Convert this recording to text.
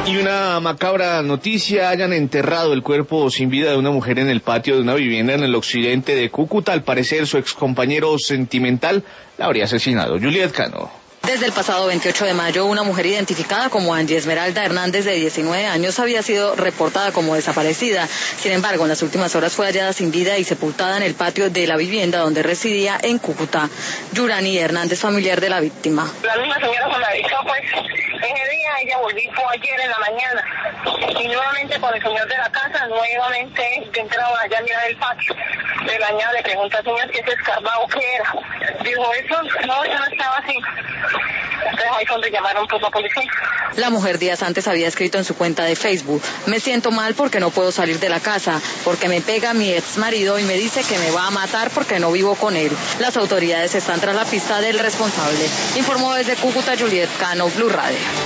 Y una macabra noticia: hayan enterrado el cuerpo sin vida de una mujer en el patio de una vivienda en el occidente de Cúcuta. Al parecer su excompañero sentimental la habría asesinado. Juliet Cano. Desde el pasado 28 de mayo, una mujer identificada como Angie Esmeralda Hernández, de 19 años, había sido reportada como desaparecida. Sin embargo, en las últimas horas fue hallada sin vida y sepultada en el patio de la vivienda donde residía en Cúcuta. Yurani Hernández, familiar de la víctima. La misma señora con la avisó, pues, ese día ella volvió ayer en la mañana y nuevamente con el señor de la casa, nuevamente entraron allá a mirar el patio. De la mañana le pregunta al señor que ese escarbado qué era. Dijo, eso no estaba así. Entonces ahí fue donde llamaron pues la policía. La mujer días antes había escrito en su cuenta de Facebook: me siento mal porque no puedo salir de la casa, porque me pega mi ex marido y me dice que me va a matar porque no vivo con él. Las autoridades están tras la pista del responsable. Informó desde Cúcuta Juliet Cano, Blue Radio.